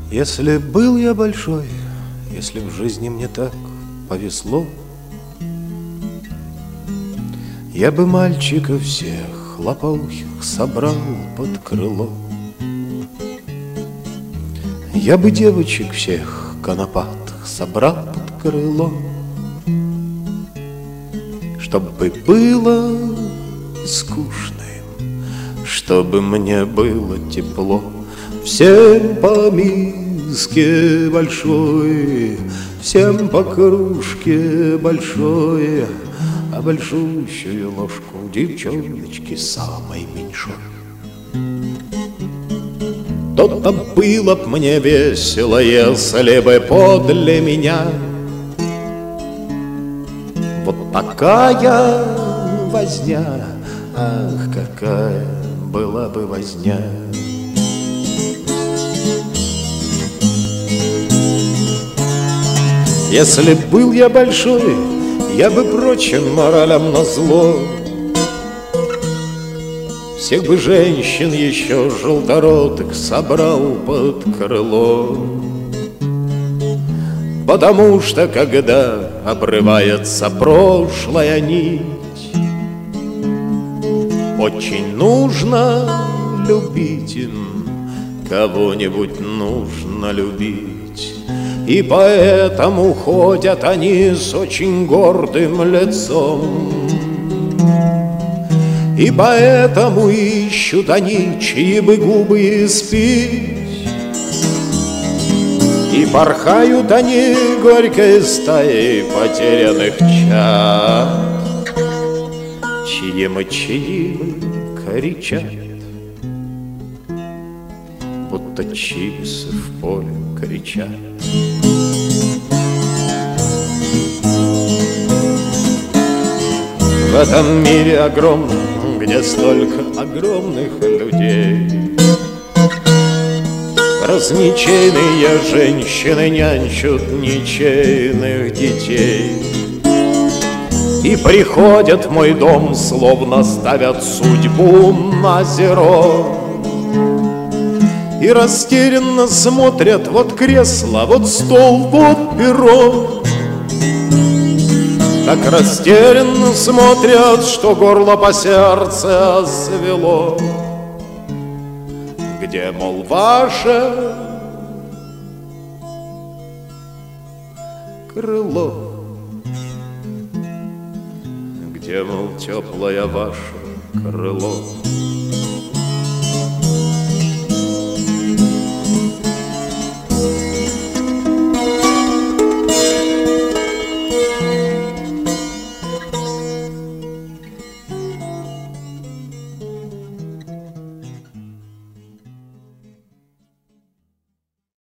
Если был я большой, если в жизни мне так повезло, я бы мальчиков всех лопоухих собрал под крыло. Я бы девочек всех конопатых собрал под крыло, чтобы было скучно им, чтобы мне было тепло. Всем по миске большой, всем по кружке большой, а большущую ложку девчоночки самой меньшой. То-то было б мне весело, если бы подле меня вот такая возня, ах, какая была бы возня. Если был я большой, я бы прочим моралям назло всех бы женщин еще желторотых собрал под крыло. Потому что когда обрывается прошлая нить, очень нужно любить им, кого-нибудь нужно любить. И поэтому ходят они с очень гордым лицом, и поэтому ищут они, чьи бы губы испить, и порхают они горькой стаей потерянных чад, чьи мочи кричат, будто чипсы в поле кричат. В этом мире огромном, где столько огромных людей, разничейные женщины нянчат ничейных детей и приходят в мой дом, словно ставят судьбу на зеро, и растерянно смотрят: вот кресло, вот стол, вот перо. Так растерянно смотрят, что горло по сердце свело. Где, мол, ваше крыло? Где, мол, теплое ваше крыло?